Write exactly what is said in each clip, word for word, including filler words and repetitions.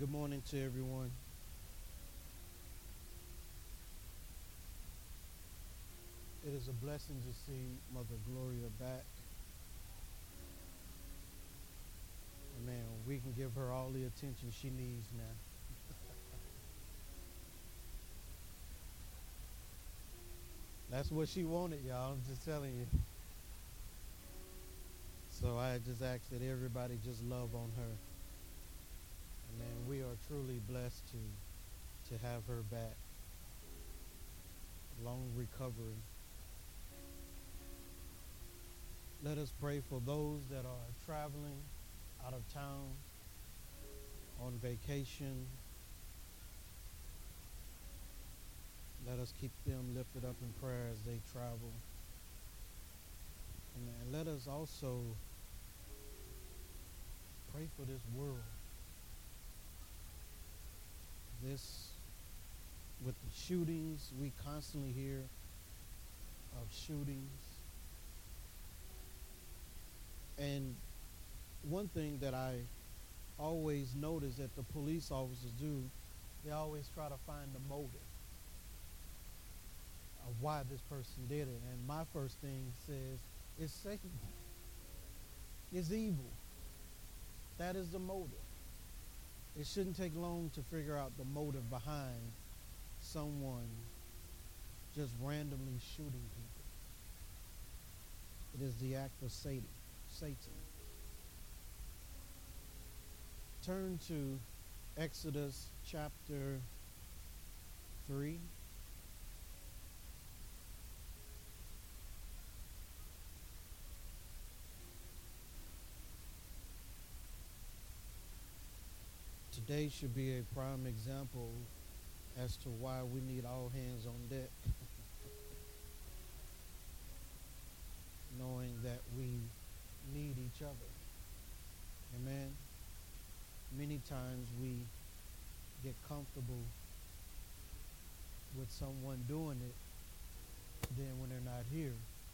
Good morning to everyone. It is a blessing to see Mother Gloria back. And man, we can give her all the attention she needs now. That's what she wanted, y'all. I'm just telling you. So I just ask that everybody just love on her. And man, we are truly blessed to to have her back. Long recovery. Let us pray for those that are traveling out of town, on vacation. Let us keep them lifted up in prayer as they travel. And let us also pray for this world. This, with the shootings, we constantly hear of shootings. And one thing that I always notice that the police officers do, they always try to find the motive of why this person did it. And my first thing says, it's Satan. It's evil. That is the motive. It shouldn't take long to figure out the motive behind someone just randomly shooting people. It is the act of Satan. Satan. Turn to Exodus chapter three. Today should be a prime example as to why we need all hands on deck. Knowing that we need each other. Amen. Many times we get comfortable with someone doing it, then when they're not here,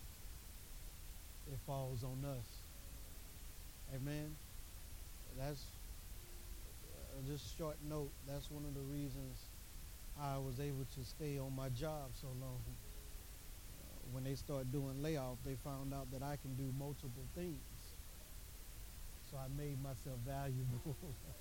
it falls on us. Amen. That's uh, just short note. That's one of the reasons I was able to stay on my job so long. Uh, when they start doing layoff, they found out that I can do multiple things. So I made myself valuable.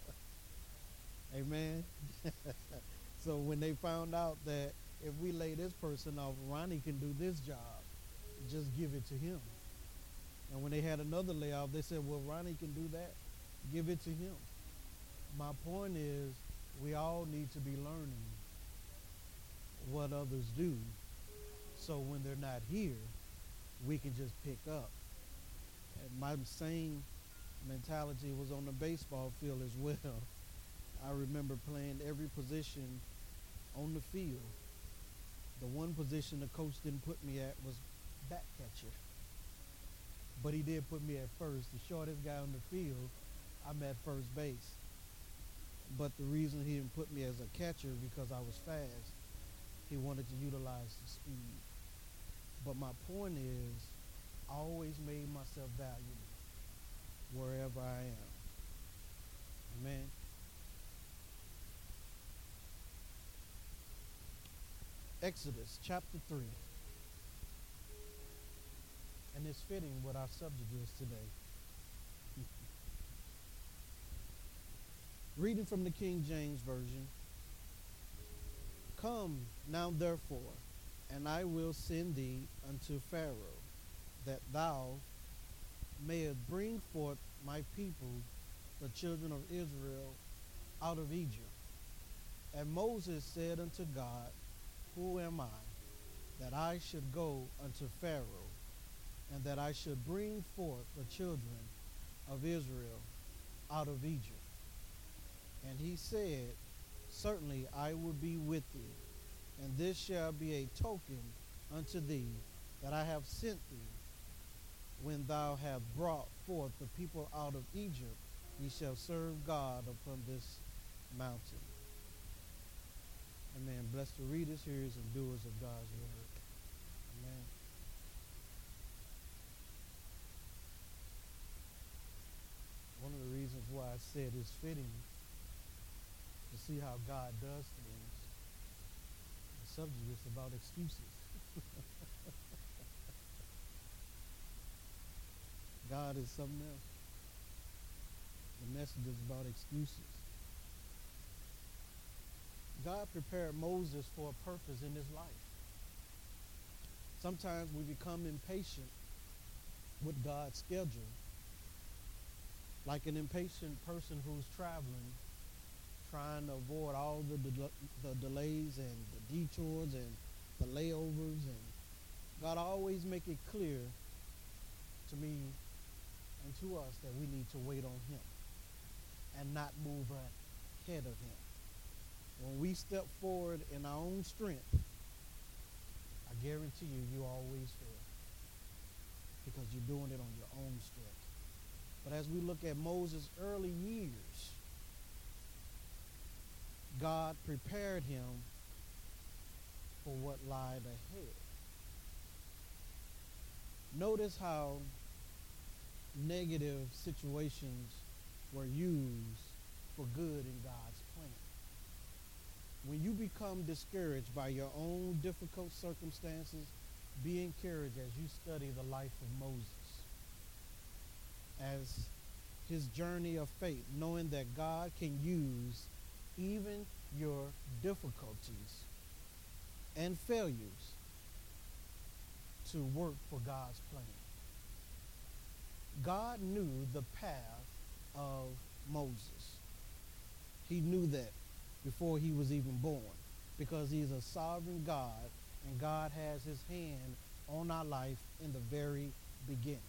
Amen. So when they found out that if we lay this person off, Ronnie can do this job, just give it to him. And when they had another layoff, they said, well, Ronnie can do that, give it to him. My point is, we all need to be learning what others do, so when they're not here, we can just pick up. And my same mentality was on the baseball field as well. I remember playing every position on the field. The one position the coach didn't put me at was back catcher. But he did put me at first. The shortest guy on the field, I'm at first base. But the reason he didn't put me as a catcher because I was fast. He wanted to utilize the speed. But my point is, I always made myself valuable wherever I am. Amen. Exodus chapter three. And it's fitting what our subject is today. Reading from the King James Version. Come now therefore, and I will send thee unto Pharaoh, that thou mayest bring forth my people, the children of Israel, out of Egypt. And Moses said unto God, who am I, that I should go unto Pharaoh, and that I should bring forth the children of Israel out of Egypt? And he said, certainly I will be with thee, and this shall be a token unto thee that I have sent thee. When thou have brought forth the people out of Egypt, ye shall serve God upon this mountain. Amen. Bless the readers, hearers, and doers of God's word. Amen. One of the reasons why I said it's fitting to see how God does things. The subject is about excuses. God is something else. The message is about excuses. God prepared Moses for a purpose in his life. Sometimes we become impatient with God's schedule, like an impatient person who's traveling, trying to avoid all the, de- the delays and the detours and the layovers. And God always make it clear to me and to us that we need to wait on him and not move ahead of him. When we step forward in our own strength, I guarantee you, you always fail because you're doing it on your own strength. But as we look at Moses' early years, God prepared him for what lied ahead. Notice how negative situations were used for good in God's plan. When you become discouraged by your own difficult circumstances, be encouraged as you study the life of Moses, as his journey of faith, knowing that God can use even your difficulties and failures to work for God's plan. God knew the path of Moses. He knew that before he was even born, because he's a sovereign God, and God has his hand on our life in the very beginning.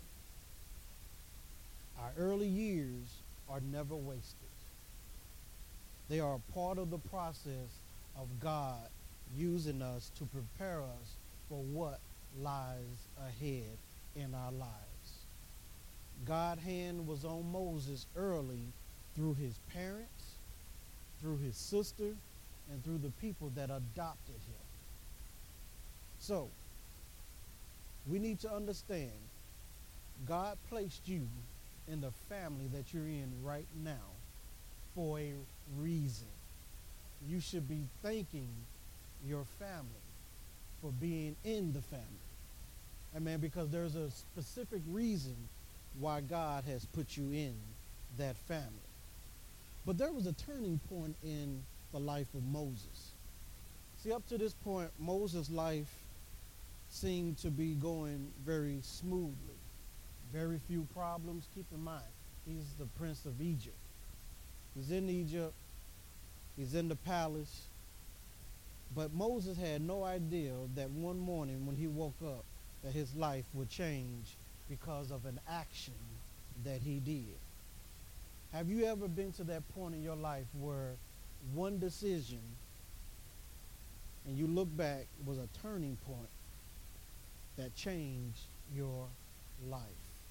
Our early years are never wasted. They are a part of the process of God using us to prepare us for what lies ahead in our lives. God's hand was on Moses early through his parents, through his sister, and through the people that adopted him. So, we need to understand God placed you in the family that you're in right now for a reason. You should be thanking your family for being in the family. Amen, because there's a specific reason why God has put you in that family. But there was a turning point in the life of Moses. See, up to this point, Moses' life seemed to be going very smoothly. Very few problems. Keep in mind, he's the prince of Egypt. He's in Egypt. He's in the palace. But Moses had no idea that one morning when he woke up, that his life would change because of an action that he did. Have you ever been to that point in your life where one decision, and you look back, was a turning point that changed your life?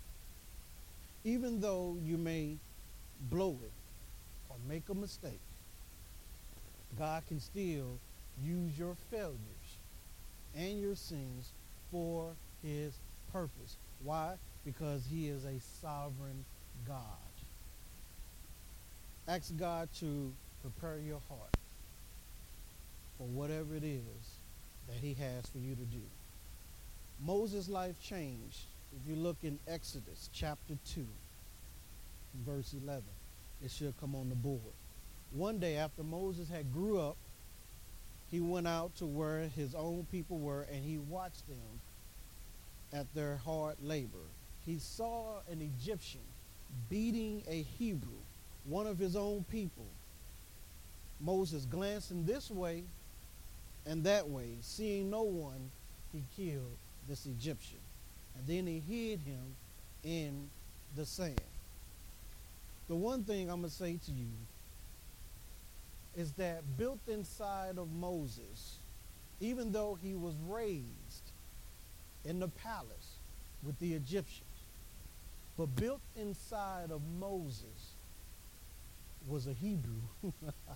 Even though you may blow it or make a mistake, God can still use your failures and your sins for his purpose. Why? Because he is a sovereign God. Ask God to prepare your heart for whatever it is that he has for you to do. Moses' life changed. If you look in Exodus chapter two, verse eleven, it should come on the board. One day after Moses had grew up, he went out to where his own people were, and he watched them at their hard labor. He saw an Egyptian beating a Hebrew, one of his own people. Moses, glancing this way and that way, seeing no one, he killed this Egyptian. And then he hid him in the sand. The one thing I'm going to say to you is that built inside of Moses, even though he was raised in the palace with the Egyptians, but built inside of Moses was a Hebrew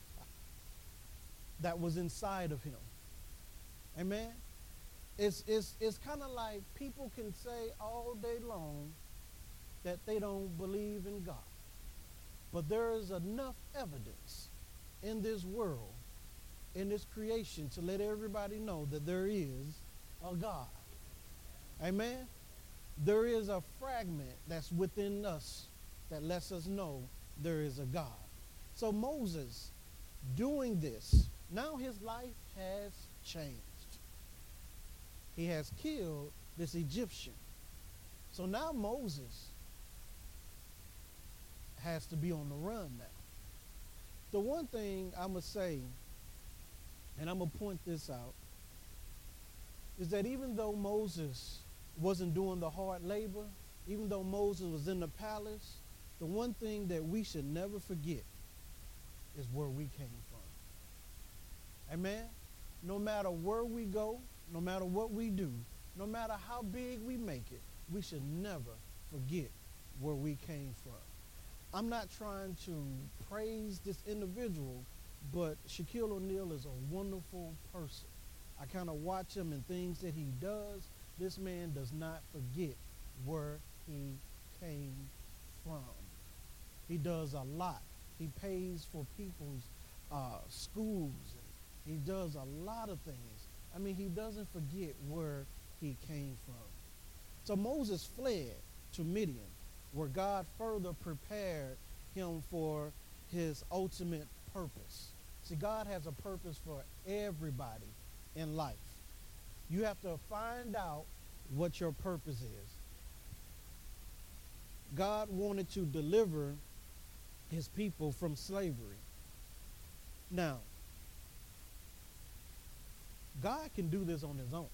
that was inside of him. Amen? It's, it's, it's kind of like people can say all day long that they don't believe in God. But there is enough evidence in this world, in this creation, to let everybody know that there is a God. Amen? There is a fragment that's within us that lets us know there is a God. So Moses, doing this, now his life has changed. He has killed this Egyptian. So now Moses has to be on the run now. The one thing I'm going to say, and I'm going to point this out, is that even though Moses wasn't doing the hard labor, even though Moses was in the palace, the one thing that we should never forget is where we came from. Amen? No matter where we go, no matter what we do, no matter how big we make it, we should never forget where we came from. I'm not trying to praise this individual, but Shaquille O'Neal is a wonderful person. I kind of watch him and things that he does. This man does not forget where he came from. He does a lot. He pays for people's uh, schools. He does a lot of things. I mean, he doesn't forget where he came from. So Moses fled to Midian, where God further prepared him for his ultimate purpose. See, God has a purpose for everybody in life. You have to find out what your purpose is. God wanted to deliver his people from slavery. Now, God can do this on his own,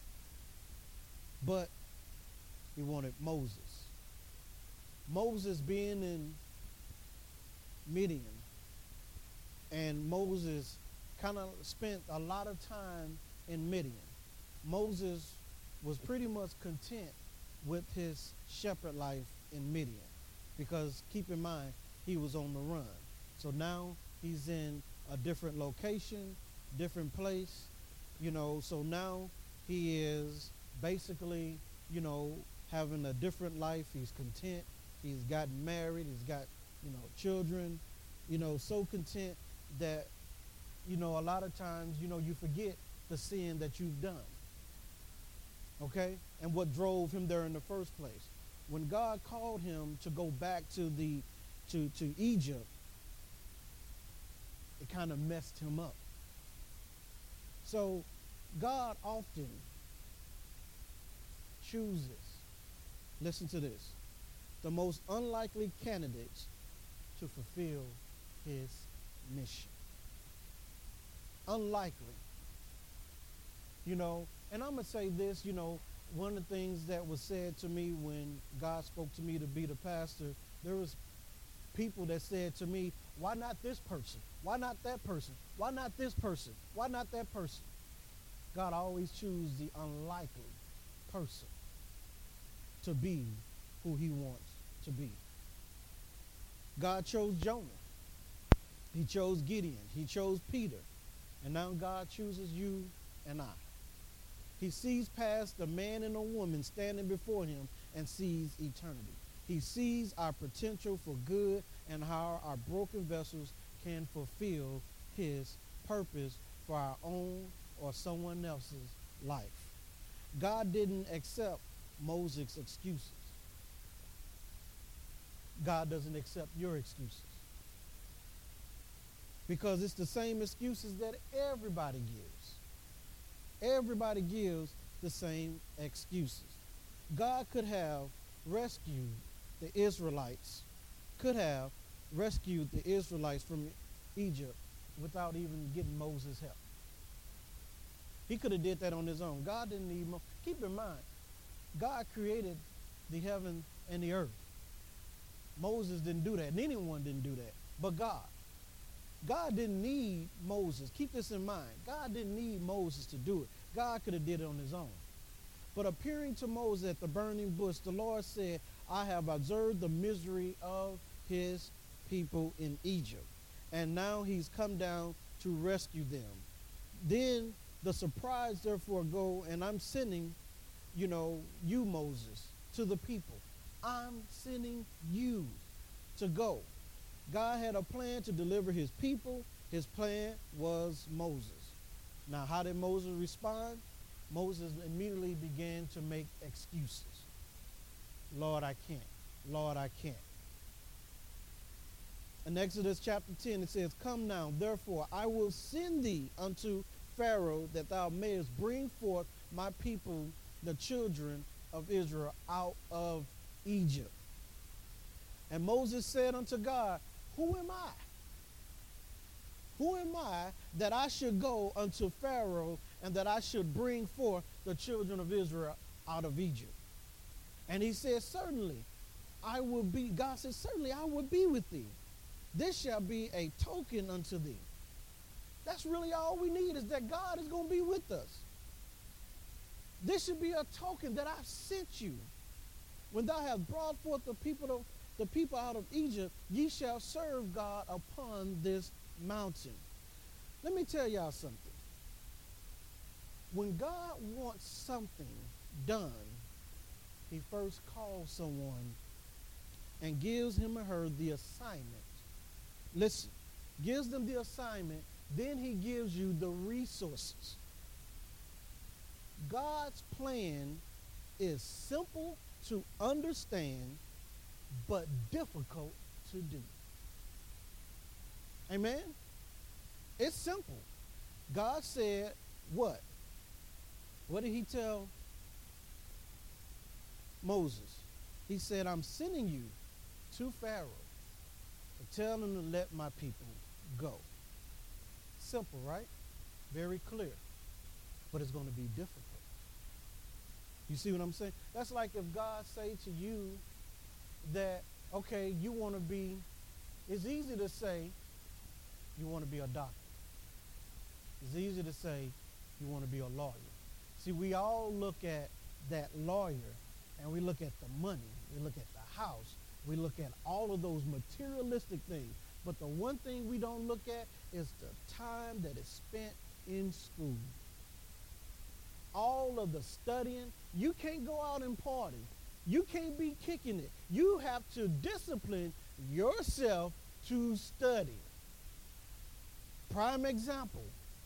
but he wanted Moses. Moses being in Midian, and Moses kind of spent a lot of time in Midian. Moses was pretty much content with his shepherd life in Midian, because keep in mind, he was on the run. So now he's in a different location, different place, you know, so now he is basically, you know, having a different life. He's content. He's gotten married. He's got, you know, children, you know, so content that, you know, a lot of times, you know, you forget the sin that you've done. Okay? And what drove him there in the first place. When God called him to go back to the to, to Egypt, it kind of messed him up. So God often chooses, listen to this, the most unlikely candidates to fulfill his mission. Unlikely. You know, and I'm going to say this, you know, one of the things that was said to me when God spoke to me to be the pastor, there was people that said to me, why not this person? Why not that person? Why not this person? Why not that person? God always chooses the unlikely person to be who he wants to be. God chose Jonah. He chose Gideon. He chose Peter. And now God chooses you and I. He sees past the man and a woman standing before him and sees eternity. He sees our potential for good and how our broken vessels can fulfill his purpose for our own or someone else's life. God didn't accept Moses' excuses. God doesn't accept your excuses. Because it's the same excuses that everybody gives. Everybody gives the same excuses. God could have rescued the Israelites, could have rescued the Israelites from Egypt without even getting Moses' help. He could have did that on his own. God didn't need Moses. Keep in mind, God created the heaven and the earth. Moses didn't do that, and anyone didn't do that, but God. God didn't need Moses. Keep this in mind. God didn't need Moses to do it. God could have did it on his own. But appearing to Moses at the burning bush, the Lord said, I have observed the misery of his people in Egypt, and now he's come down to rescue them. Then the surprise therefore go, and I'm sending, you know, you, Moses, to the people. I'm sending you to go. God had a plan to deliver his people, His plan was Moses. Now, how did Moses respond? Moses immediately began to make excuses. Lord, I can't. Lord, I can't. In Exodus chapter ten, it says, Come now, therefore, I will send thee unto Pharaoh, that thou mayest bring forth my people, the children of Israel, out of Egypt. And Moses said unto God, Who am I? Who am I that I should go unto Pharaoh and that I should bring forth the children of Israel out of Egypt? And he said, Certainly I will be, God said, Certainly I will be with thee. This shall be a token unto thee. That's really all we need, is that God is going to be with us. This should be a token that I've sent you. When thou hast brought forth the people of, the people out of Egypt, ye shall serve God upon this mountain. Let me tell y'all something. When God wants something done, he first calls someone and gives him or her the assignment. Listen, gives them the assignment, then he gives you the resources. God's plan is simple to understand, but difficult to do. Amen? It's simple. God said what? What did he tell Moses? He said, I'm sending you to Pharaoh to tell him to let my people go. Simple, right? Very clear. But it's going to be difficult. You see what I'm saying? That's like if God say to you that, okay, you want to be, it's easy to say you want to be a doctor. It's easy to say you want to be a lawyer. See, we all look at that lawyer and we look at the money, we look at the house, we look at all of those materialistic things. But the one thing we don't look at is the time that is spent in school. All of the studying. You can't go out and party. You can't be kicking it. You have to discipline yourself to study. Prime example.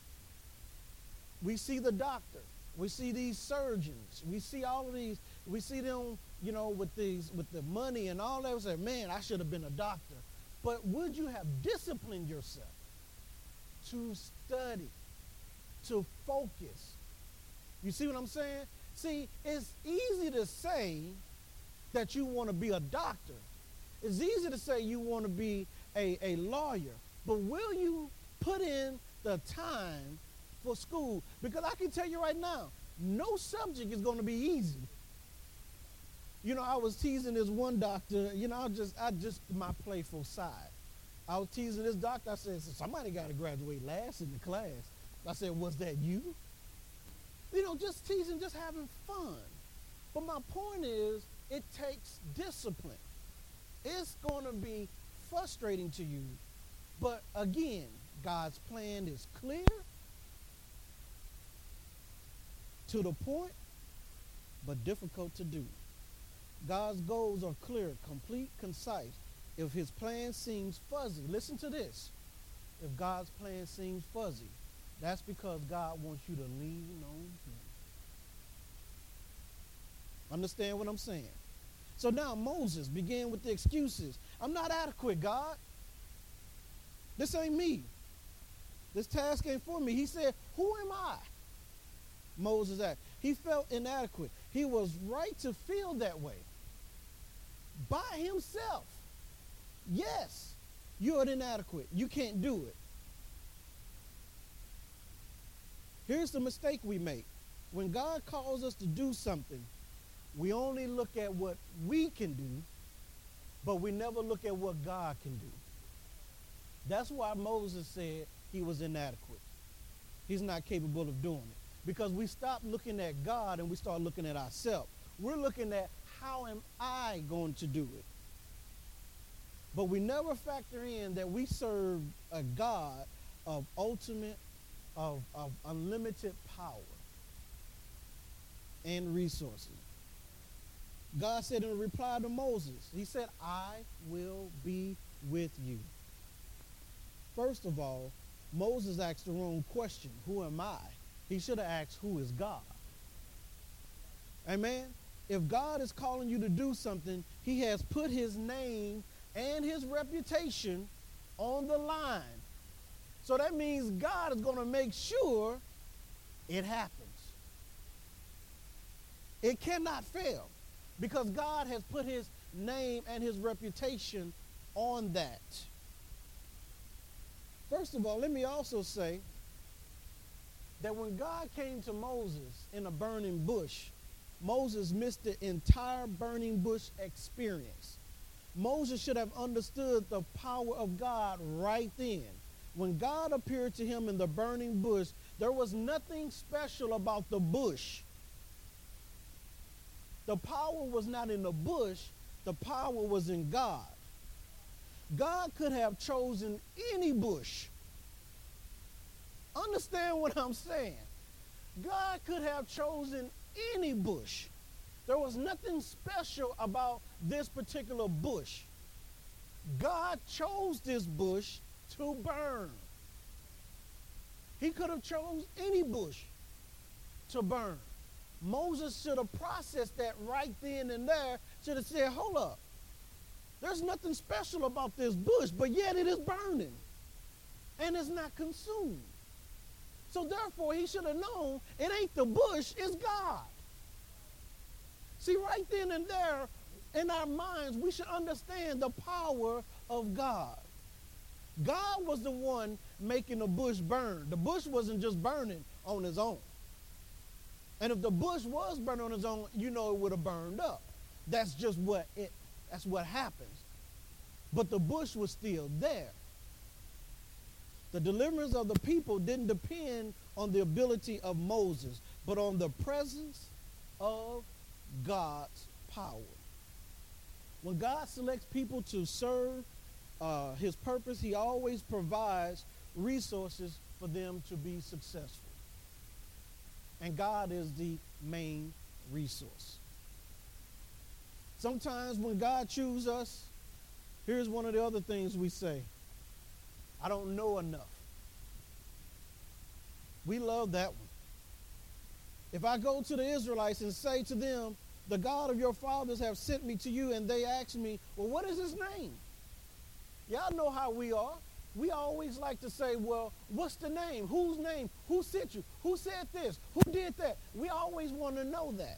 We see the doctor. We see these surgeons. We see all of these. We see them, you know, with these, with the money and all that. We say, man, I should have been a doctor. But would you have disciplined yourself to study, to focus? You see what I'm saying? See, it's easy to say that you want to be a doctor. It's easy to say you want to be a, a lawyer. But will you put in the time for school? Because I can tell you right now, no subject is going to be easy. You know, I was teasing this one doctor, you know, I just, I just, my playful side. I was teasing this doctor. I said, somebody got to graduate last in the class. I said, was that you? You know, just teasing, just having fun. But my point is, it takes discipline. It's going to be frustrating to you. But again, God's plan is clear, to the point, but difficult to do. God's goals are clear, complete, concise. If his plan seems fuzzy, listen to this. If God's plan seems fuzzy, that's because God wants you to lean on him. Understand what I'm saying? So now Moses began with the excuses. I'm not adequate, God. This ain't me. This task ain't for me. He said, who am I? Moses asked. He felt inadequate. He was right to feel that way. By himself. Yes, you're inadequate. You can't do it. Here's the mistake we make. When God calls us to do something, we only look at what we can do, but we never look at what God can do. That's why Moses said he was inadequate. He's not capable of doing it. Because we stop looking at God and we start looking at ourselves. We're looking at, how am I going to do it? But we never factor in that we serve a God of ultimate, of, of unlimited power and resources. God said in reply to Moses, he said, I will be with you. First of all, Moses asked the wrong question. Who am I? He should have asked, who is God? Amen? If God is calling you to do something, he has put his name and his reputation on the line. So that means God is going to make sure it happens. It cannot fail because God has put his name and his reputation on that. First of all, let me also say that when God came to Moses in a burning bush, Moses missed the entire burning bush experience. Moses should have understood the power of God right then. When God appeared to him in the burning bush, there was nothing special about the bush. The power was not in the bush, the power was in God. God could have chosen any bush. Understand what I'm saying? God could have chosen any bush. There was nothing special about this particular bush. God chose this bush to burn. He could have chose any bush to burn. Moses should have processed that right then and there, should have said, hold up. There's nothing special about this bush, but yet it is burning and it's not consumed. So therefore, he should have known it ain't the bush, it's God. See, right then and there, in our minds, we should understand the power of God. God was the one making the bush burn. The bush wasn't just burning on its own. And if the bush was burning on its own, you know it would have burned up. That's just what it, that's what happens. But the bush was still there. The deliverance of the people didn't depend on the ability of Moses, but on the presence of God's power. When God selects people to serve uh, his purpose, he always provides resources for them to be successful. And God is the main resource. Sometimes when God chooses us, here's one of the other things we say. I don't know enough. We love that one. If I go to the Israelites and say to them, the God of your fathers have sent me to you, and they ask me, well, what is his name? Y'all know how we are. We always like to say, well, what's the name? Whose name? Who sent you? Who said this? Who did that? We always want to know that.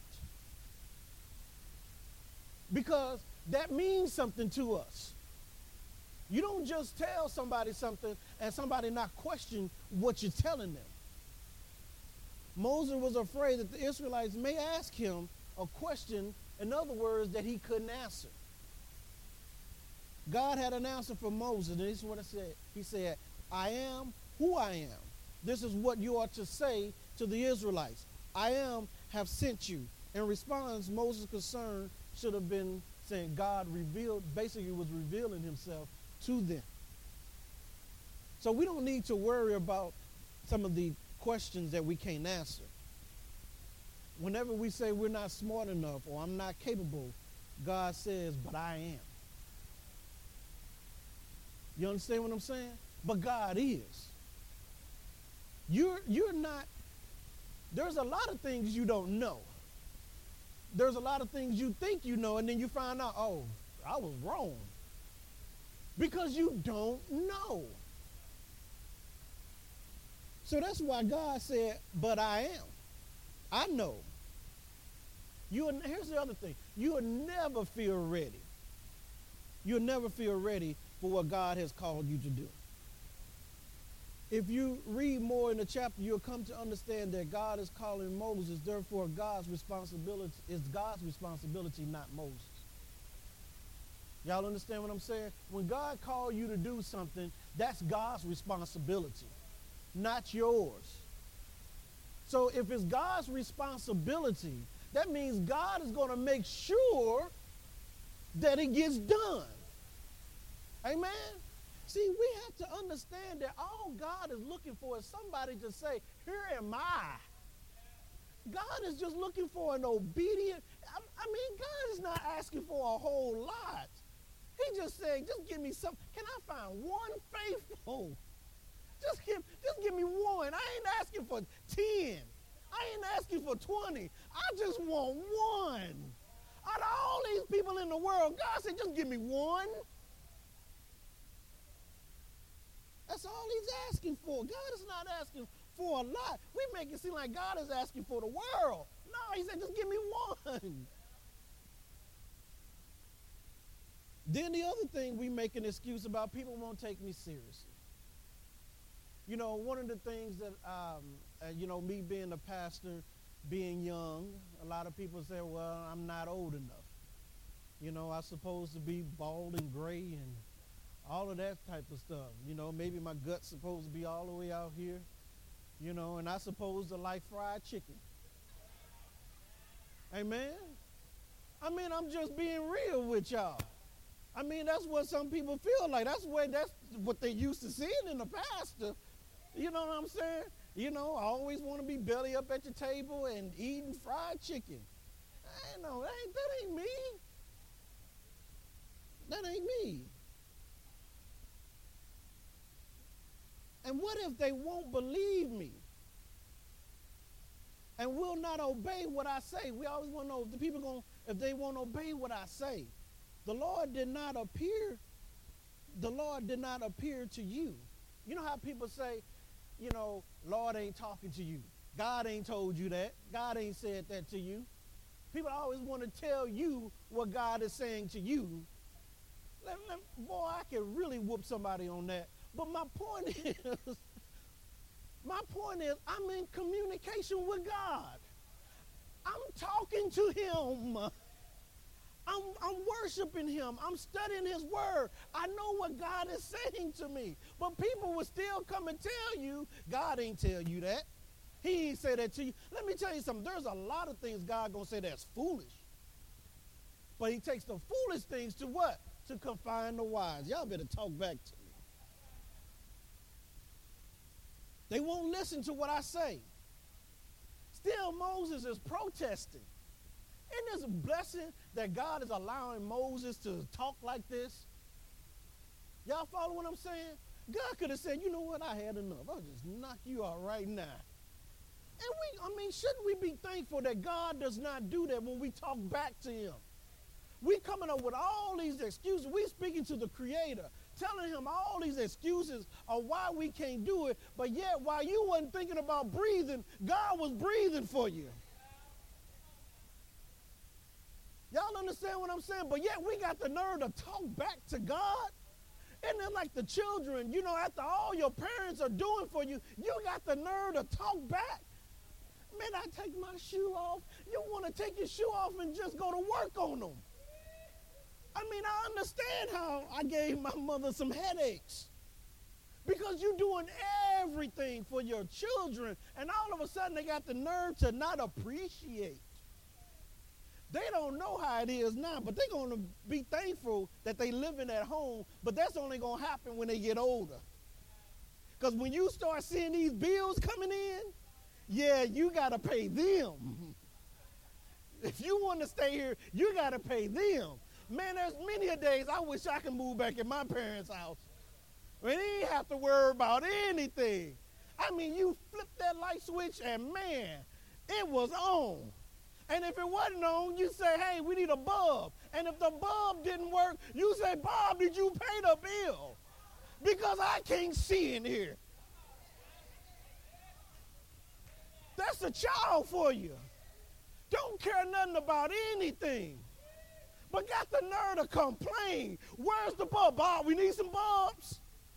Because that means something to us. You don't just tell somebody something and somebody not question what you're telling them. Moses was afraid that the Israelites may ask him a question, in other words, that he couldn't answer. God had an answer for Moses, and this is what it said. He said, I am who I am. This is what you are to say to the Israelites. I am have sent you. In response, Moses' concern should have been saying God revealed, basically was revealing himself to them. So we don't need to worry about some of the questions that we can't answer. Whenever we say we're not smart enough or I'm not capable, God says, but I am. You understand what I'm saying? But God is. You're, you're not, there's a lot of things you don't know. There's a lot of things you think you know, and then you find out, oh, I was wrong. Because you don't know. So that's why God said, but I am. I know. You, here's the other thing. You'll never feel ready. You'll never feel ready for what God has called you to do. If you read more in the chapter, you'll come to understand that God is calling Moses, therefore God's responsibility is God's responsibility, not Moses. Y'all understand what I'm saying? When God called you to do something, that's God's responsibility, not yours. So if it's God's responsibility, that means God is going to make sure that it gets done. Amen? See, we have to understand that all God is looking for is somebody to say, here am I. God is just looking for an obedient, I, I mean, God is not asking for a whole lot. He just saying, just give me some, can I find one faithful Just give, just give me one. I ain't asking for ten. I ain't asking for twenty. I just want one. Out of all these people in the world, God said, just give me one. That's all he's asking for. God is not asking for a lot. We make it seem like God is asking for the world. No, he said, just give me one. Then the other thing we make an excuse about, people won't take me seriously. You know, one of the things that, um, uh, you know, me being a pastor, being young, a lot of people say, well, I'm not old enough. You know, I'm supposed to be bald and gray and all of that type of stuff. You know, maybe my gut's supposed to be all the way out here. You know, and I supposed to like fried chicken. Amen? I mean, I'm just being real with y'all. I mean, that's what some people feel like. That's what, that's what they used to seeing in the pastor. You know what I'm saying? You know, I always want to be belly up at your table and eating fried chicken. I ain't know, that ain't, that ain't me. That ain't me. And what if they won't believe me and will not obey what I say? We always want to know if the people going if they won't obey what I say. The Lord did not appear. The Lord did not appear to you. You know how people say, you know, Lord ain't talking to you. God ain't told you that. God ain't said that to you. People always want to tell you what God is saying to you. Let, let, boy, I can really whoop somebody on that. But my point is, my point is, I'm in communication with God. I'm talking to him. I'm, I'm worshiping him. I'm studying his word. I know what God is saying to me. But people will still come and tell you, God ain't tell you that. He ain't say that to you. Let me tell you something. There's a lot of things God gonna say that's foolish. But he takes the foolish things to what? To confine the wise. Y'all better talk back to me. They won't listen to what I say. Still, Moses is protesting. Isn't this a blessing that God is allowing Moses to talk like this? Y'all follow what I'm saying? God could have said, you know what, I had enough. I'll just knock you out right now. And we, I mean, shouldn't we be thankful that God does not do that when we talk back to him? We coming up with all these excuses. We speaking to the Creator, telling him all these excuses of why we can't do it, but yet while you wasn't thinking about breathing, God was breathing for you. Y'all understand what I'm saying? But yet we got the nerve to talk back to God. Isn't it like the children, you know, after all your parents are doing for you, you got the nerve to talk back. Man, I take my shoe off. You want to take your shoe off and just go to work on them. I mean, I understand how I gave my mother some headaches. Because you're doing everything for your children, and all of a sudden they got the nerve to not appreciate. They don't know how it is now, but they're going to be thankful that they living at home, but that's only going to happen when they get older. Because when you start seeing these bills coming in, yeah, you got to pay them. If you want to stay here, you got to pay them. Man, there's many a days I wish I could move back in my parents' house. We didn't have to worry about anything. I mean, you flip that light switch and man, it was on. And if it wasn't on, you say, hey, we need a bulb. And if the bulb didn't work, you say, Bob, did you pay the bill? Because I can't see in here. That's a child for you. Don't care nothing about anything. But got the nerve to complain. Where's the bulb? Bob, we need some bulbs.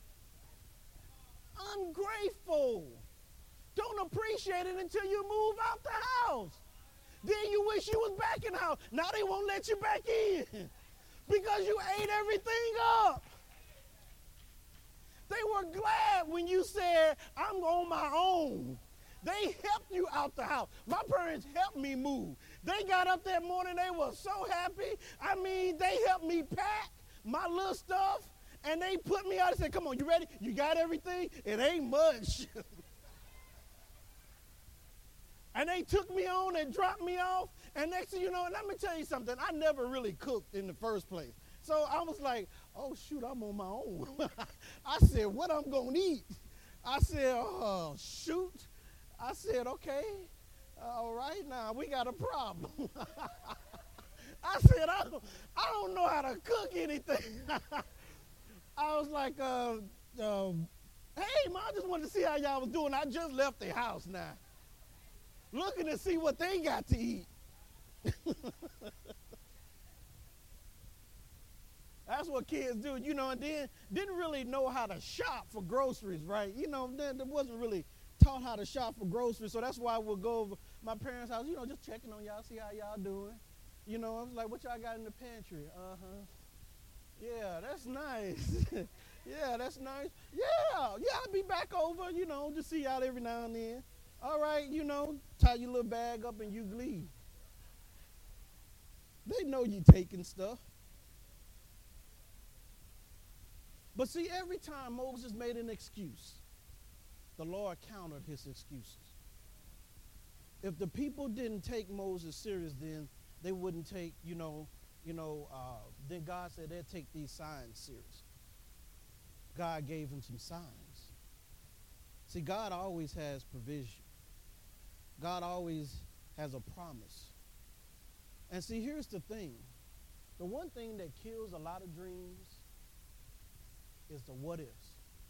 Ungrateful. Don't appreciate it until you move out the house. Then you wish you was back in the house. Now they won't let you back in because you ate everything up. They were glad when you said, I'm on my own. They helped you out the house. My parents helped me move. They got up that morning. They were so happy. I mean, they helped me pack my little stuff, and they put me out and said, come on, you ready? You got everything? It ain't much. And they took me on and dropped me off. And next thing you know, let me tell you something. I never really cooked in the first place. So I was like, oh, shoot, I'm on my own. I said, what I'm going to eat? I said, oh, shoot. I said, okay, all right, now we got a problem. I said, I don't, I don't know how to cook anything. I was like, uh, uh, hey, man, I just wanted to see how y'all was doing. I just left the house now, looking to see what they got to eat. That's what kids do, you know, and then didn't really know how to shop for groceries, right? You know, they, they wasn't really taught how to shop for groceries, so that's why we'll go over my parents' house, you know, just checking on y'all, see how y'all doing. You know, I was like, what y'all got in the pantry? Uh-huh. Yeah, that's nice. Yeah, that's nice. Yeah, yeah, I'll be back over, you know, just see y'all every now and then. All right, you know, tie your little bag up and you leave. They know you taking stuff. But see, every time Moses made an excuse, the Lord countered his excuses. If the people didn't take Moses serious, then they wouldn't take, you know, you know, uh, then God said they'd take these signs serious. God gave him some signs. See, God always has provision. God always has a promise. And see, here's the thing. The one thing that kills a lot of dreams is the what ifs.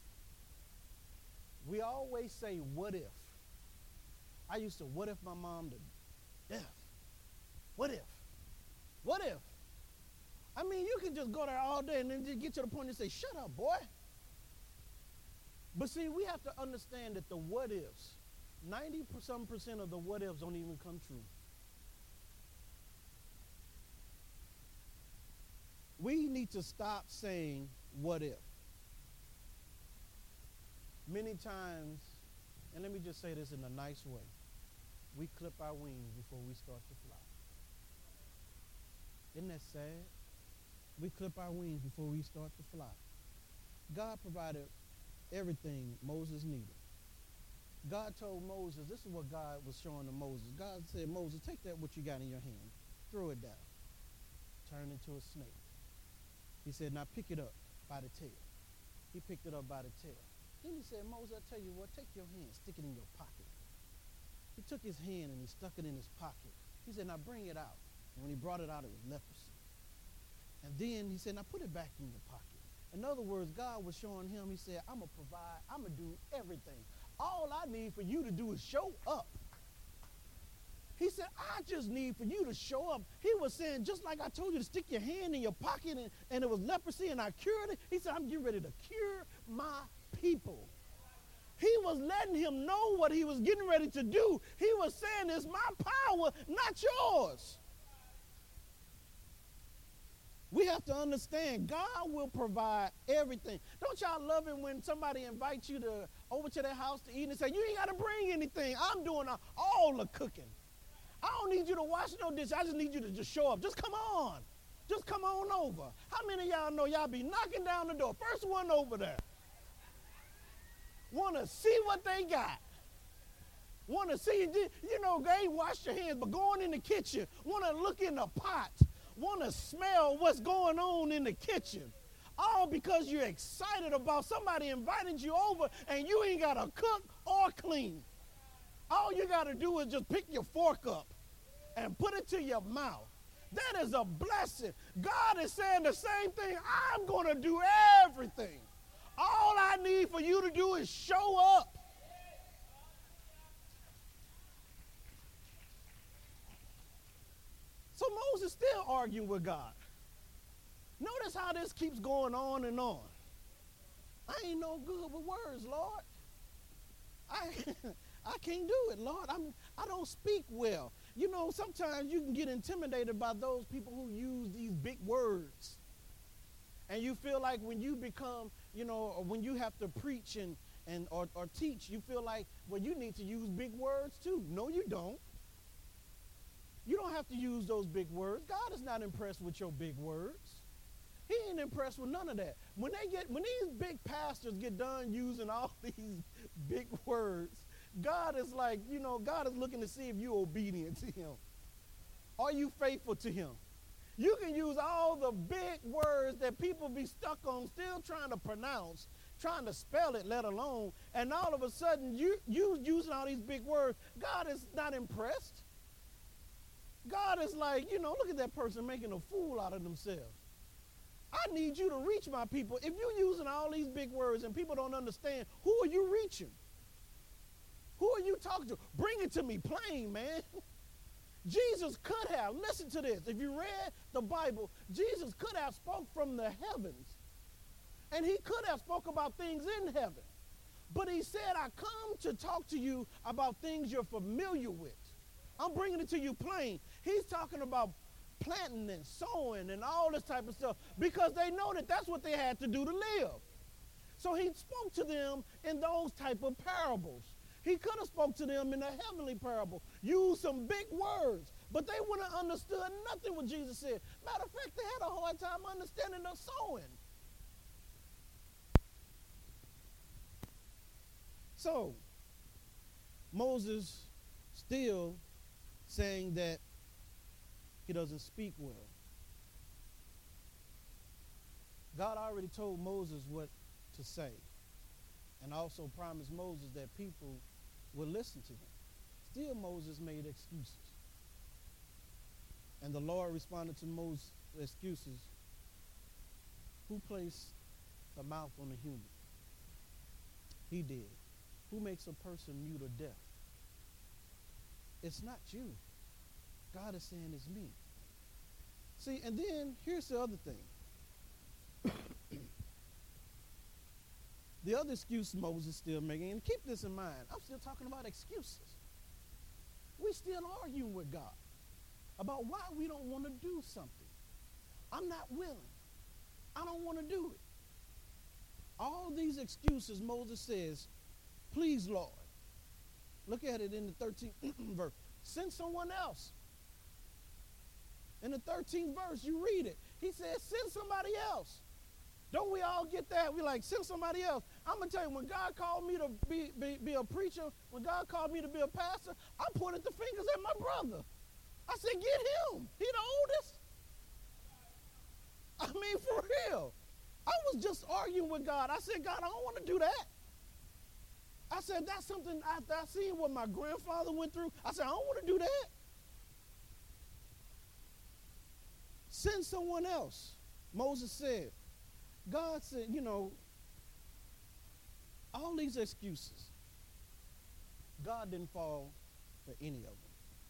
We always say, what if? I used to, what if my mom to death? What if? What if? I mean, you can just go there all day and then just get to the point and say, shut up, boy. But see, we have to understand that the what ifs, ninety some percent of the what ifs don't even come true. We need to stop saying, what if? Many times, and let me just say this in a nice way, we clip our wings before we start to fly. Isn't that sad? We clip our wings before we start to fly. God provided everything Moses needed. God told Moses, this is what God was showing to Moses. God said, Moses, take that what you got in your hand, throw it down, turn into a snake. He said, now pick it up by the tail. He picked it up by the tail. Then he said, Moses, I tell you what, take your hand, stick it in your pocket. He took his hand and he stuck it in his pocket. He said, now bring it out. And when he brought it out, it was leprosy. And then he said, now put it back in your pocket. In other words, God was showing him, he said, I'm going to provide, I'm going to do everything. All I need for you to do is show up. He said, I just need for you to show up. He was saying, just like I told you to stick your hand in your pocket and, and it was leprosy and I cured it. He said, I'm getting ready to cure my people. He was letting him know what he was getting ready to do. He was saying, it's my power, not yours. We have to understand God will provide everything. Don't y'all love it when somebody invites you to over to their house to eat and say, you ain't got to bring anything. I'm doing all the cooking. I don't need you to wash no dishes. I just need you to just show up. Just come on. Just come on over. How many of y'all know y'all be knocking down the door? First one over there. Want to see what they got. Want to see, you know, they ain't washed your hands, but going in the kitchen, want to look in the pot, want to smell what's going on in the kitchen. All because you're excited about somebody inviting you over and you ain't got to cook or clean. All you got to do is just pick your fork up and put it to your mouth. That is a blessing. God is saying the same thing. I'm going to do everything. All I need for you to do is show up. So Moses still arguing with God. Notice how this keeps going on and on. I ain't no good with words, Lord. I I can't do it, Lord. I'm, I don't speak well. You know, sometimes you can get intimidated by those people who use these big words. And you feel like when you become, you know, or when you have to preach and, and or, or teach, you feel like, well, you need to use big words too. No, you don't. You don't have to use those big words. God is not impressed with your big words. He ain't impressed with none of that. When they get, when these big pastors get done using all these big words, God is like, you know, God is looking to see if you're obedient to him. Are you faithful to him? You can use all the big words that people be stuck on, still trying to pronounce, trying to spell it, let alone, and all of a sudden you you using all these big words. God is not impressed. God is like, you know, look at that person making a fool out of themselves. I need you to reach my people. If you're using all these big words and people don't understand, who are you reaching? Who are you talking to? Bring it to me plain, man. Jesus could have, listen to this. If you read the Bible, Jesus could have spoke from the heavens. And he could have spoke about things in heaven. But he said, I come to talk to you about things you're familiar with. I'm bringing it to you plain. He's talking about planting and sowing and all this type of stuff because they know that that's what they had to do to live. So he spoke to them in those type of parables. He could have spoke to them in a heavenly parable, used some big words, but they wouldn't have understood nothing what Jesus said. Matter of fact, they had a hard time understanding the sowing. So Moses still saying that he doesn't speak well. God already told Moses what to say and also promised Moses that people would listen to him. Still Moses made excuses. And the Lord responded to Moses' excuses. Who placed the mouth on a human? He did. Who makes a person mute or deaf? It's not you. God is saying it's me. See, and then here's the other thing. The other excuse Moses still making, and keep this in mind, I'm still talking about excuses. We still arguing with God about why we don't want to do something. I'm not willing. I don't want to do it. All these excuses, Moses says, please, Lord. Look at it in the thirteenth verse. Send someone else. In the thirteenth verse, you read it. He says, send somebody else. Don't we all get that? We like, send somebody else. I'm going to tell you, when God called me to be, be, be a preacher, when God called me to be a pastor, I pointed the fingers at my brother. I said, get him. He the oldest. I mean, for real. I was just arguing with God. I said, God, I don't want to do that. I said, that's something after I seen what my grandfather went through. I said, I don't want to do that. Send someone else. Moses said, God said, you know, all these excuses, God didn't fall for any of them.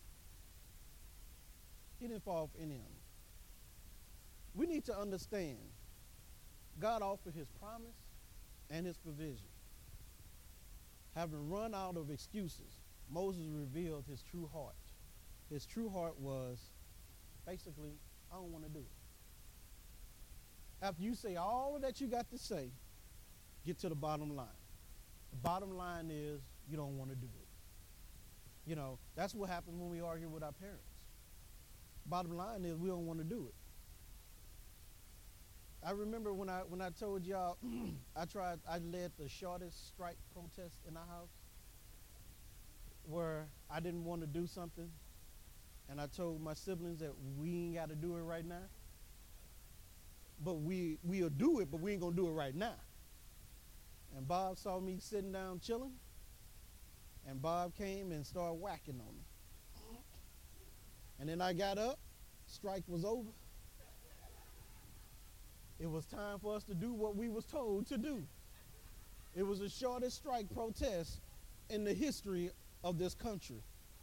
He didn't fall for any of them. We need to understand God offered his promise and his provision. Having run out of excuses, Moses revealed his true heart. His true heart was basically, I don't want to do it. After you say all that you got to say, get to the bottom line. The bottom line is you don't want to do it. You know, that's what happens when we argue with our parents. Bottom line is we don't want to do it. I remember when I when I told y'all I tried I led the shortest strike protest in our house where I didn't want to do something and I told my siblings that we ain't got to do it right now. But we we'll do it, but we ain't gonna do it right now. And Bob saw me sitting down chilling, and Bob came and started whacking on me. And then I got up, strike was over. It was time for us to do what we was told to do. It was the shortest strike protest in the history of this country.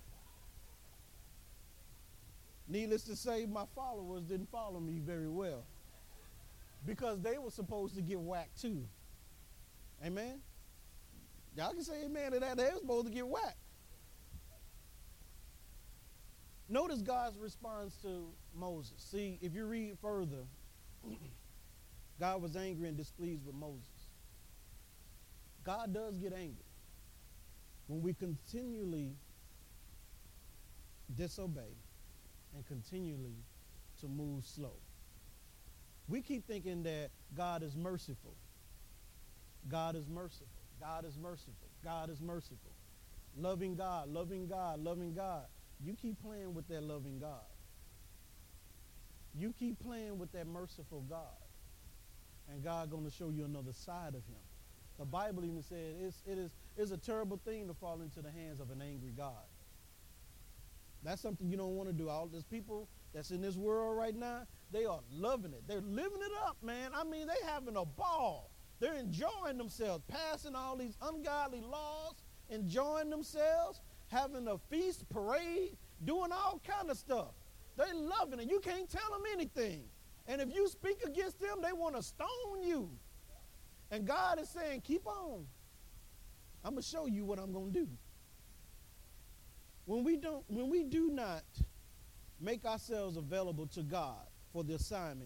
Needless to say, my followers didn't follow me very well because they were supposed to get whacked too. Amen? Y'all can say amen to that. They were supposed to get whacked. Notice God's response to Moses. See, if you read further, God was angry and displeased with Moses. God does get angry when we continually disobey and continually to move slow. We keep thinking that God is merciful. God is merciful. God is merciful. God is merciful. Loving God, loving God, loving God. You keep playing with that loving God. You keep playing with that merciful God. And God going to show you another side of him. The Bible even said it's, it is it's a terrible thing to fall into the hands of an angry God. That's something you don't want to do. All these people that's in this world right now, they are loving it. They're living it up, man. I mean, they having a ball. They're enjoying themselves, passing all these ungodly laws, enjoying themselves, having a feast, parade, doing all kind of stuff. They loving it. You can't tell them anything. And if you speak against them, they want to stone you. And God is saying, keep on. I'm going to show you what I'm going to do. When we don't, when we do not make ourselves available to God for the assignment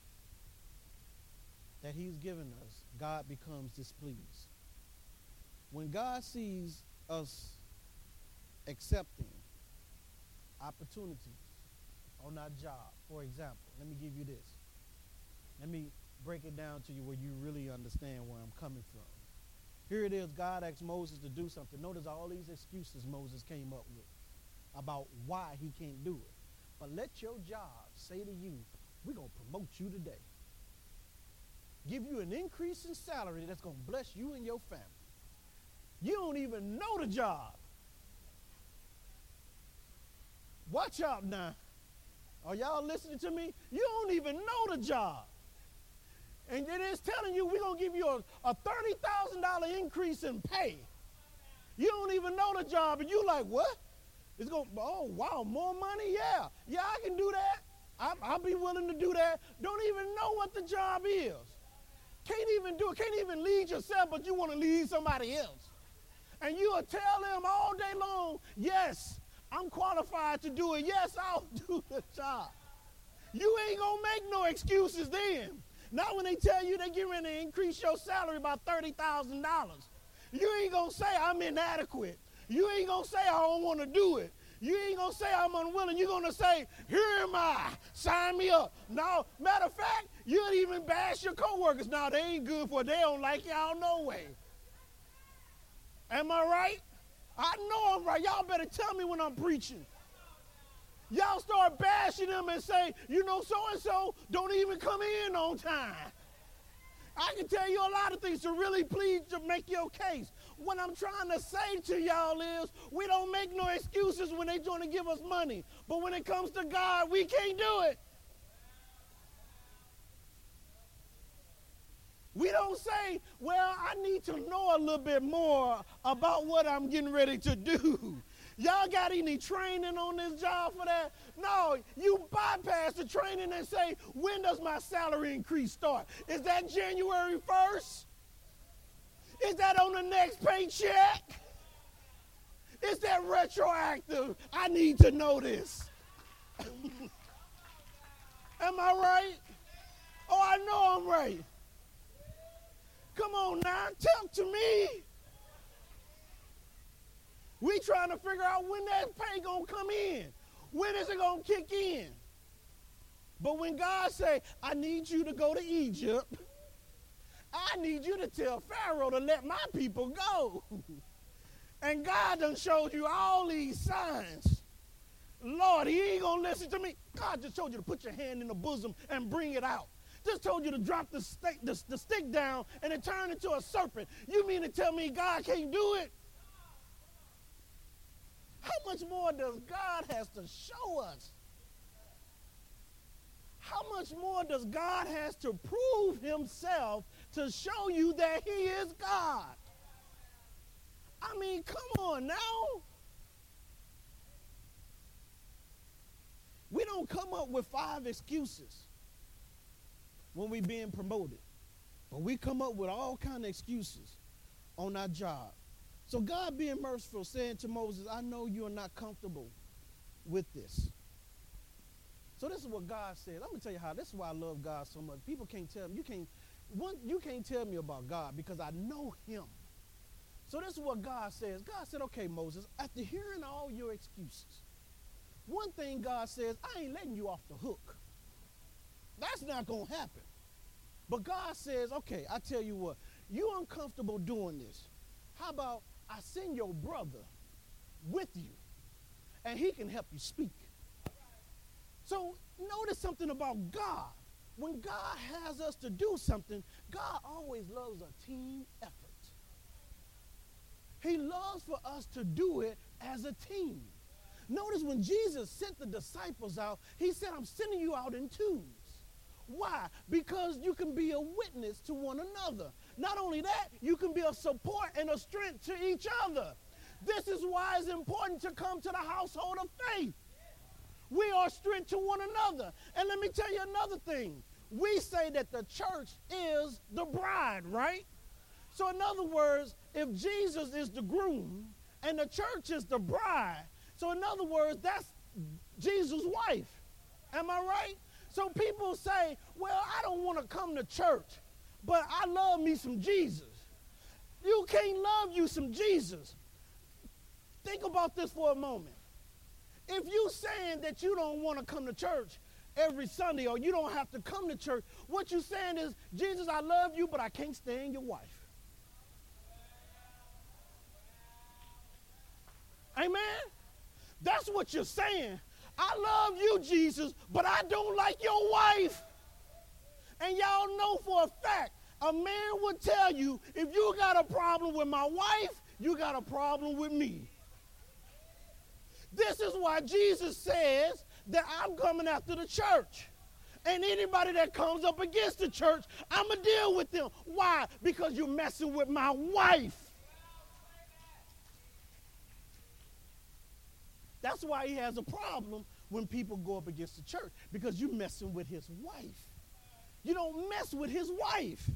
that he's given us, God becomes displeased. When God sees us accepting opportunities on our job, for example, let me give you this. Let me break it down to you where you really understand where I'm coming from. Here it is, God asked Moses to do something. Notice all these excuses Moses came up with about why he can't do it. But let your job say to you, we're going to promote you today. Give you an increase in salary that's going to bless you and your family. You don't even know the job. Watch out now. Are y'all listening to me? You don't even know the job. And it is telling you we're going to give you a, a thirty thousand dollars increase in pay. You don't even know the job, and you like, what? It's going, oh, wow, more money? Yeah. Yeah, I can do that. I, I'll be willing to do that. Don't even know what the job is. Can't even do it. Can't even lead yourself, but you want to lead somebody else. And you'll tell them all day long, yes, I'm qualified to do it. Yes, I'll do the job. You ain't going to make no excuses then. Not when they tell you they're getting ready to increase your salary by thirty thousand dollars. You ain't going to say I'm inadequate. You ain't going to say I don't want to do it. You ain't going to say I'm unwilling. You're going to say, here am I. Sign me up. No, matter of fact, you'll even bash your coworkers. Now, they ain't good for it. They don't like y'all no way. Am I right? I know I'm right. Y'all better tell me when I'm preaching. Y'all start bashing them and say, you know, so-and-so don't even come in on time. I can tell you a lot of things to really please to make your case. What I'm trying to say to y'all is we don't make no excuses when they're trying to give us money. But when it comes to God, we can't do it. We don't say, well, I need to know a little bit more about what I'm getting ready to do. Y'all got any training on this job for that? No, you bypass the training and say, when does my salary increase start? Is that January first? Is that on the next paycheck? Is that retroactive? I need to know this. Am I right? Oh, I know I'm right. Come on now, talk to me. We trying to figure out when that pay gonna come in. When is it gonna kick in? But when God say, I need you to go to Egypt, I need you to tell Pharaoh to let my people go. And God done showed you all these signs. Lord, he ain't gonna listen to me. God just told you to put your hand in the bosom and bring it out. Just told you to drop the stick, the, the stick down and it turned into a serpent. You mean to tell me God can't do it? How much more does God has to show us? How much more does God has to prove himself to show you that he is God? I mean, come on now. We don't come up with five excuses when we being promoted. But we come up with all kind of excuses on our job. So God being merciful, saying to Moses, I know you are not comfortable with this. So this is what God says. I'm going to tell you how, this is why I love God so much. People can't tell me, you can't, one, you can't tell me about God because I know him. So this is what God says. God said, okay, Moses, after hearing all your excuses, one thing God says, I ain't letting you off the hook. That's not going to happen. But God says, okay, I tell you what, you uncomfortable doing this. How about I send your brother with you and he can help you speak. So notice something about God. When God has us to do something, God always loves a team effort. He loves for us to do it as a team. Notice when Jesus sent the disciples out, he said, I'm sending you out in twos. Why? Because you can be a witness to one another. Not only that, you can be a support and a strength to each other. This is why it's important to come to the household of faith. We are strength to one another. And let me tell you another thing. We say that the church is the bride, right? So in other words, if Jesus is the groom and the church is the bride, so in other words, that's Jesus' wife. Am I right? So people say, well, I don't want to come to church, but I love me some Jesus. You can't love you some Jesus. Think about this for a moment. If you saying that you don't want to come to church every Sunday or you don't have to come to church, what you're saying is, Jesus, I love you, but I can't stand your wife. Amen? That's what you're saying. I love you, Jesus, but I don't like your wife. And y'all know for a fact, a man would tell you, if you got a problem with my wife, you got a problem with me. This is why Jesus says that I'm coming after the church. And anybody that comes up against the church, I'm going to deal with them. Why? Because you're messing with my wife. That's why he has a problem when people go up against the church, because you're messing with his wife. You don't mess with his wife.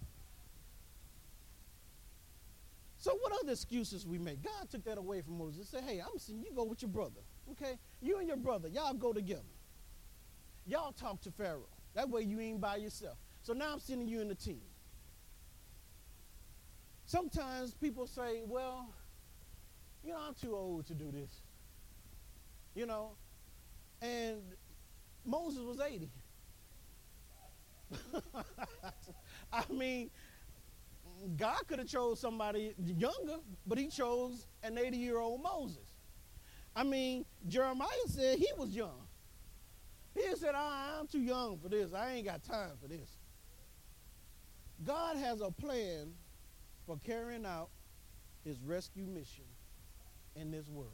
So what other excuses we make? God took that away from Moses and said, hey, I'm seeing you go with your brother, okay? You and your brother, y'all go together. Y'all talk to Pharaoh. That way you ain't by yourself. So now I'm sending you in the team. Sometimes people say, well, you know, I'm too old to do this. You know, and Moses was eighty. I mean, God could have chose somebody younger, but he chose an eighty-year-old Moses. I mean, Jeremiah said he was young. He said, oh, I'm too young for this. I ain't got time for this. God has a plan for carrying out his rescue mission in this world.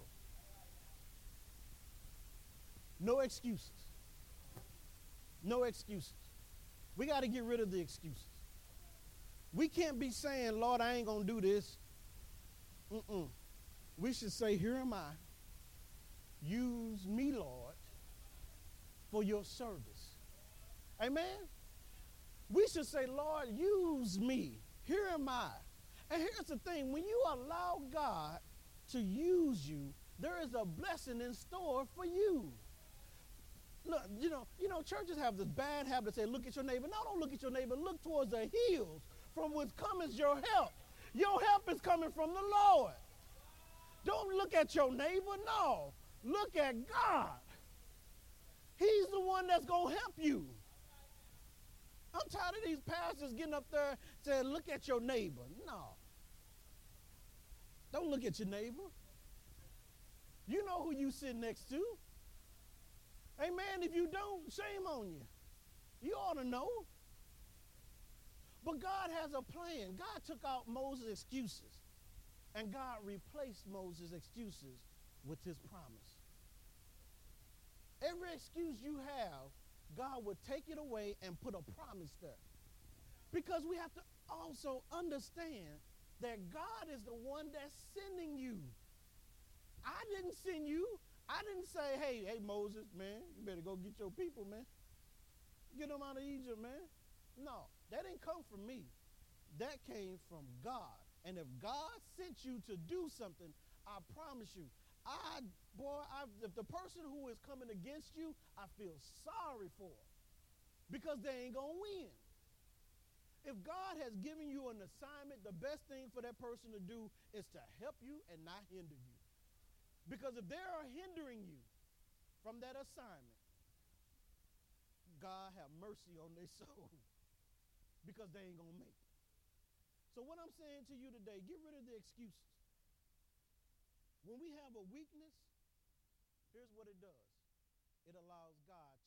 No excuses. No excuses. We got to get rid of the excuses. We can't be saying, Lord, I ain't going to do this. Mm-mm. We should say, here am I. Use me, Lord, for your service. Amen? We should say, Lord, use me. Here am I. And here's the thing. When you allow God to use you, there is a blessing in store for you. Look, you know, you know, churches have this bad habit to say, look at your neighbor. No, don't look at your neighbor. Look towards the hills from which comes your help. Your help is coming from the Lord. Don't look at your neighbor. No, look at God. He's the one that's going to help you. I'm tired of these pastors getting up there saying, look at your neighbor. No. Don't look at your neighbor. You know who you sit next to. Amen. If you don't, shame on you. You ought to know. But God has a plan. God took out Moses' excuses, and God replaced Moses' excuses with his promise. Every excuse you have, God would take it away and put a promise there. Because we have to also understand that God is the one that's sending you. I didn't send you. I didn't say, hey, hey, Moses, man, you better go get your people, man. Get them out of Egypt, man. No, that didn't come from me. That came from God. And if God sent you to do something, I promise you, I, boy, I, if the person who is coming against you, I feel sorry for, because they ain't going to win. If God has given you an assignment, the best thing for that person to do is to help you and not hinder you. Because if they are hindering you from that assignment, God have mercy on their soul, because they ain't going to make it. So what I'm saying to you today, get rid of the excuses. When we have a weakness, here's what it does. It allows God